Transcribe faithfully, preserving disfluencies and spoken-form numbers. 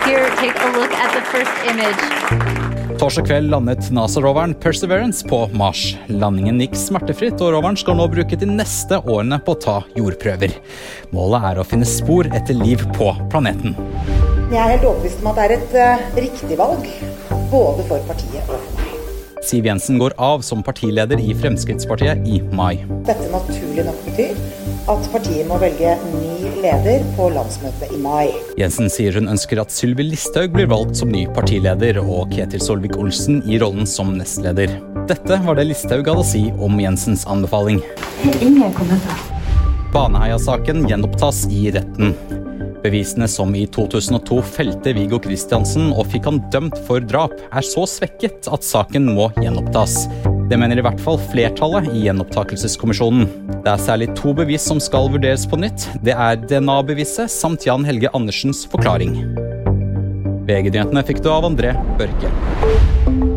Here, take a look at the first image. Torsdag kveld landet NASA-roveren Perseverance på Mars. Landingen gikk smertefritt, og roveren skal nå bruke de neste årene på å ta jordprøver. Målet er å finne spor etter liv på planeten. Jeg er helt overbevist om at det er et uh, riktig valg, både for partiet og for meg. Siv Jensen går av som partileder i Fremskrittspartiet i mai. Dette naturlig nok betyr at partiet må velge ny leder på landsmøtet i mai. Jensen sier hun ønsker at Sylvi Listhaug blir valgt som ny partileder, og Ketil Solvik-Olsen i rollen som nestleder. Dette var det Listhaug hadde å si om Jensens anbefaling. Ingen kommentarer. Baneheia-saken gjenopptas i retten. Bevisene som i to tusen og to felte Viggo Kristiansen og fikk han dømt for drap, er så svekket at saken må gjenopptas. Det mener i hvert fall flertallet i gjenopptakelseskommisjonen. Det er særlig to bevis som skal vurderes på nytt. Det er D N A-beviset samt Jan Helge Andersens forklaring. V G-nyhetene fikk du av André Børke.